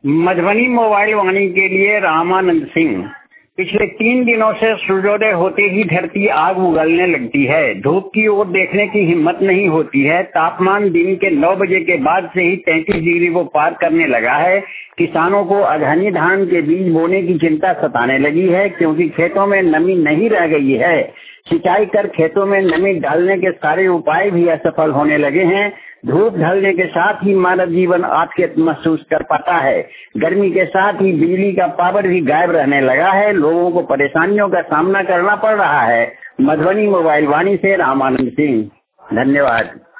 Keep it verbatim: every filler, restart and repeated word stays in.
Madhubani mobile वाणी के लिए रामानंद सिंह। पिछले तीन दिनों से सूर्योदय होते ही धरती आग उगलने लगती है। धूप की ओर देखने की हिम्मत नहीं होती है। तापमान दिन के नौ बजे के बाद से ही तैंतीस डिग्री को पार करने लगा है। किसानों को अघनी धान के बीज बोने की चिंता सताने लगी है, क्योंकि खेतों में नमी नहीं रह गई है। सिंचाई कर खेतों में नमी डालने के सारे उपाय भी असफल होने लगे हैं। धूप ढलने के साथ ही मानव जीवन आतंक महसूस कर पाता है। गर्मी के साथ ही बिजली का पावर भी गायब रहने लगा है। लोगों को परेशानियों का सामना करना पड़ रहा है। मधुबनी मोबाइल वाणी से रामानंद सिंह। धन्यवाद।